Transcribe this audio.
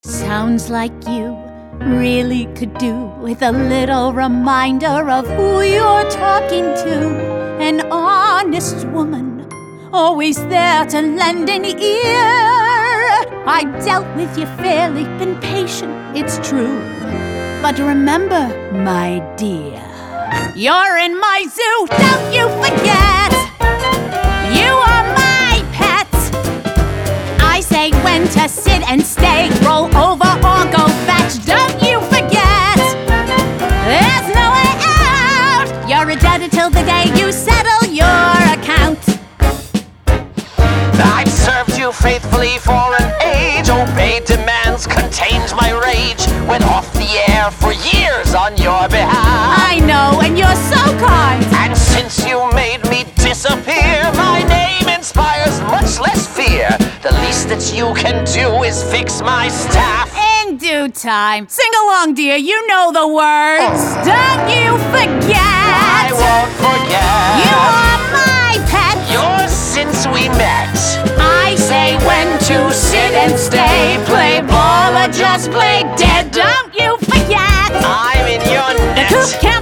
Sounds like you really could do with a little reminder of who you're talking to. An honest woman, always there to lend an ear. I've dealt with you fairly, been patient, it's true. But remember, my dear, you're in my zoo, don't you forget. You are my pet. I say when to sit and stay, roll over or go fetch, don't you forget. There's no way out. You're a debtor till the day you settle your account. I've served you faithfully for an age, obeyed demands, contained my rage, went off the air for years on your behalf. I know, and you're so kind. And since you made me disappear, my name inspires much less fear. The least that you can do is fix my staff. In due time. Sing along, dear, you know the words. Don't you forget. I won't forget. You are my pet. Yours since we met. I say when to sit and stay, play ball or just play dead. Don't you forget. I'm in your net. The coop